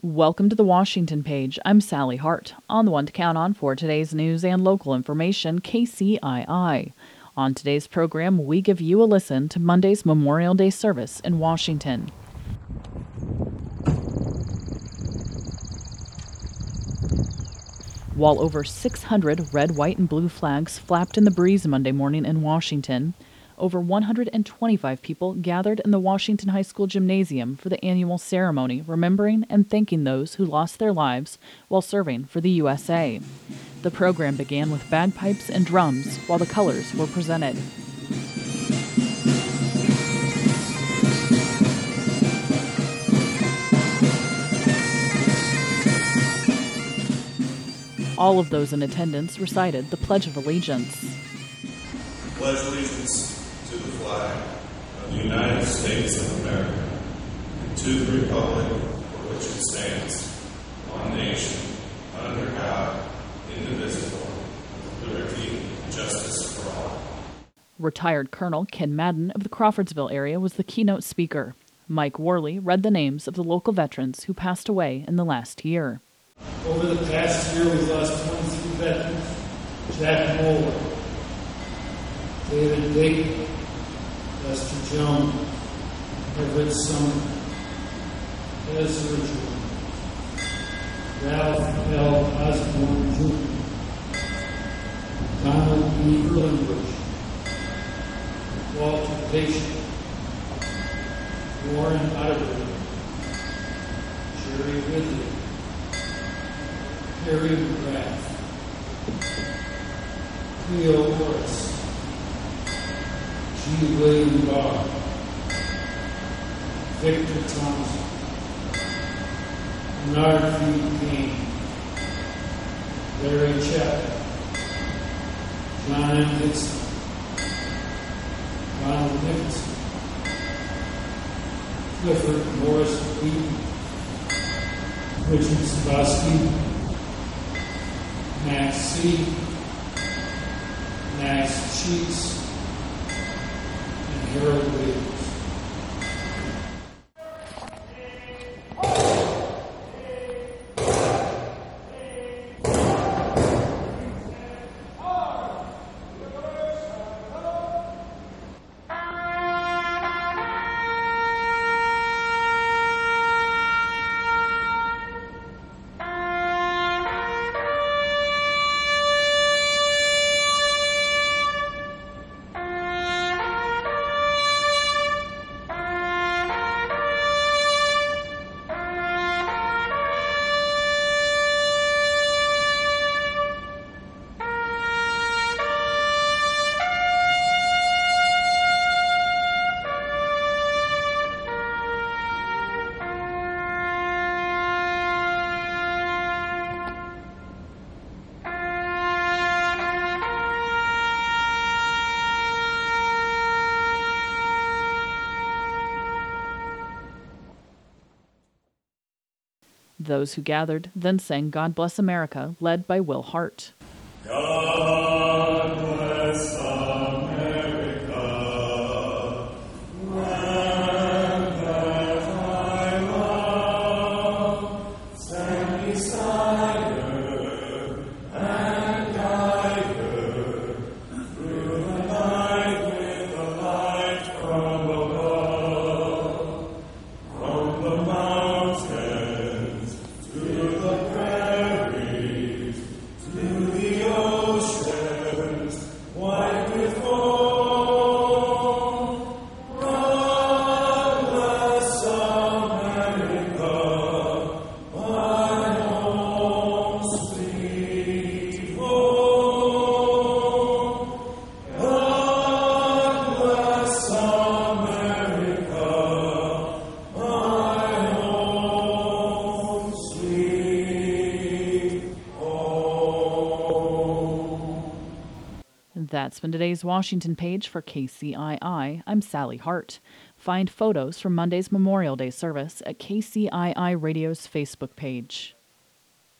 Welcome to the Washington Page. I'm Sally Hart, on the one to count on for today's news and local information, KCII. On today's program, we give you a listen to Monday's Memorial Day service in Washington. While over 600 red, white, and blue flags flapped in the breeze Monday morning in Washington, over 125 people gathered in the Washington High School gymnasium for the annual ceremony, remembering and thanking those who lost their lives while serving for the USA. The program began with bagpipes and drums while the colors were presented. All of those in attendance recited the Pledge of Allegiance. Pledge allegiance to the flag of the United States of America and to the republic for which it stands, one nation, under God, indivisible, with liberty and justice for all. Retired Colonel Ken Madden of the Crawfordsville area was the keynote speaker. Mike Worley read the names of the local veterans who passed away in the last year. Over the past year, we've lost 23 veterans. Jack Moeller, David Dayton, Lester Jones, Everett Sumner, Ezra Jones, Ralph L. Osborne Jr., Donald E. Erlenbush, Walter Patient, Warren Otterberg, Jerry Ridley, Harry McGrath, Cleo Morris, G. William Barr, Victor Thompson, Bernard P. Payne, Larry Chapman, John M. Dixon, Ronald Nicholson, Clifford Morris Wheaton, Richard Sabosky, Max C., Max Sheets, and Harold Williams. Those who gathered then sang God Bless America, led by Will Hart. God bless America, land that I love. Stand beside her and guide her through the night with the light from above, from the mountains to the prairies, to the oceans, white with foam. God bless America, my home sweet home. God bless America, my home sweet home. That's been today's Washington Page for KCII. I'm Sally Hart. Find photos from Monday's Memorial Day service at KCII Radio's Facebook page.